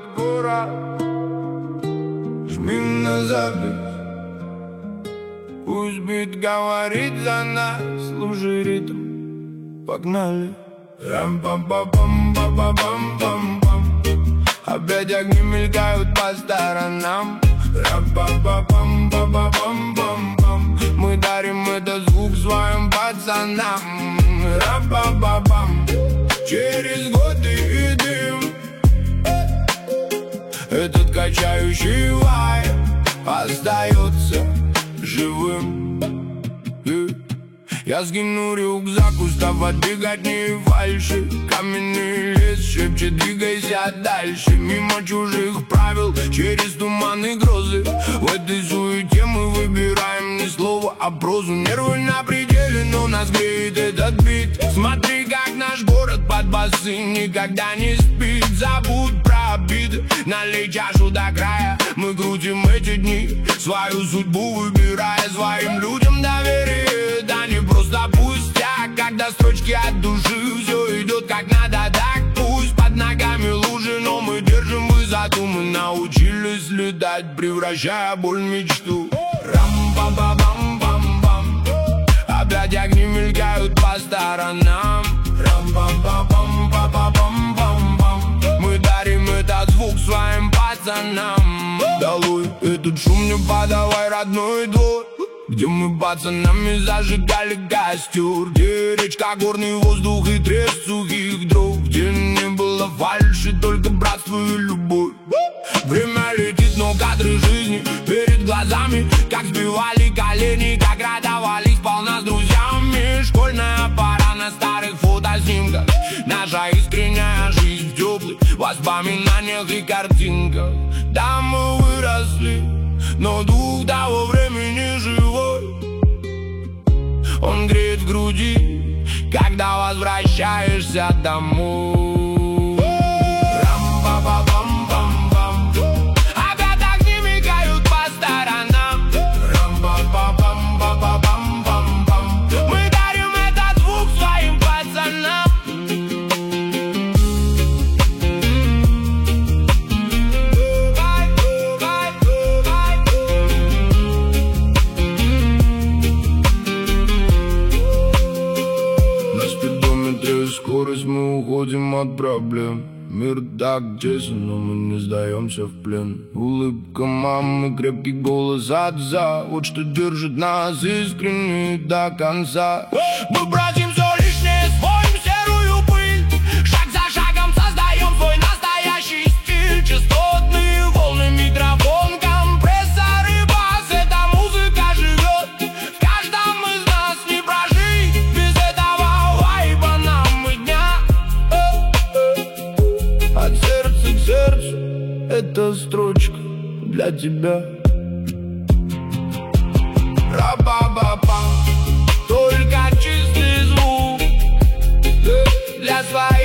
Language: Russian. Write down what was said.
город, жми на запись. Пусть бит говорит за нас, слушай ритм, погнали. Рам-пам-пам-пам-пам-пам-пам. Опять огни мелькают по сторонам. Рам-пам-пам-пам-пам-пам-пам. Мы дарим этот звук своим пацанам. Рам-пам-пам-пам. Через годы и дым этот качающий вайб остается живым. Я скину рюкзак, устав двигать не фальши. Каменный лес шепчет, двигайся дальше. Мимо чужих правил, через туман и грозы. В этой суете мы выбираем не слово, а прозу. Нервы на пределе, но нас греет этот бит. Смотри, как наш город под басы никогда не спит. Забудь про обиды, налей чашу до края. Мы крутим эти дни, свою судьбу выбирая. Своим людям доверие, да не просто пустяк. Когда строчки от души, все идет как надо, так пусть под ногами лужи, но мы держим высоту. Мы научились летать, превращая боль в мечту. Рам-пам-пам-пам-пам. Опять огни мелькают по сторонам. Рам-пам-пам-пам-пам-пам-пам. Мы дарим этот звук своим пацанам. Долой этот шум, не подавай родной двор, где мы пацанами зажигали костер, где речка, горный воздух и треск сухих дров, где не было фальши, только братство и любовь. Время летит, но кадры жизни перед глазами, как сбивали колени, как радовались полна с друзьями. Школьная пора на старых фотоснимках, наша искренняя жизнь в теплых воспоминаниях и картинках. Да, мы выросли, но дух того времени живой. Он греет в груди, когда возвращаешься домой. Рам-па-па-пам-пам-пам. Опять огни мигают по сторонам. Рам-па-па-пам-па-пам-пам-пам. Мы дарим этот звук своим пацанам. Скорость, мы уходим от проблем. Мир так тесен, но мы не сдаемся в плен. Улыбка мамы, крепкий голос отца, вот что держит нас искренне до конца. Мы бросим все лишнее, смоем серую пыль. Шаг за шагом создаем свой настоящий стиль. Частотные волны, микрофон, компрессор и бас. Эта музыка живет в каждом из нас. Не прожить без этого вайба нам и дня. От сердца к сердцу эта строчка для тебя. Ра-ба-ба-ба. Только чистый звук для своих.